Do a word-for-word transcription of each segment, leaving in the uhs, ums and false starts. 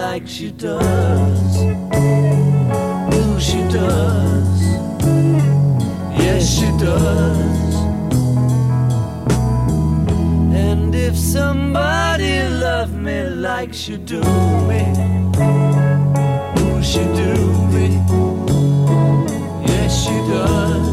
like she does. Ooh, she does. Yes, she does. And if somebody loved me like she do me, ooh, she do me. Yes, she does.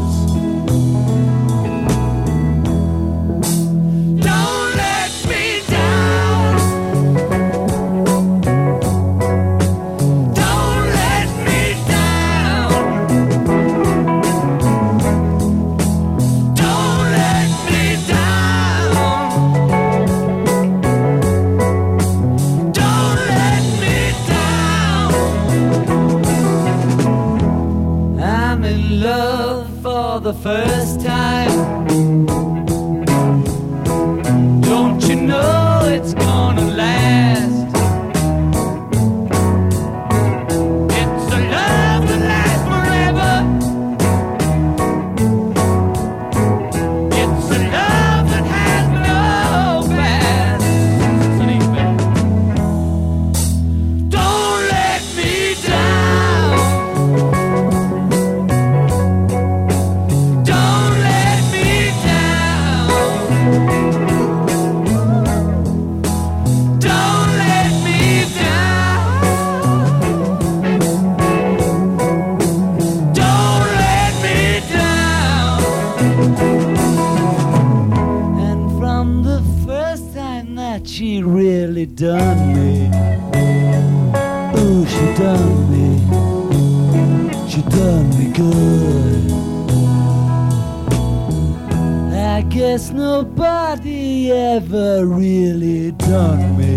The first time, don't you know it's gonna last? It's a love that lasts forever. It's a love that has no past. Don't let me down. She really done me. Ooh, she done me. She done me good. I guess nobody ever really done me.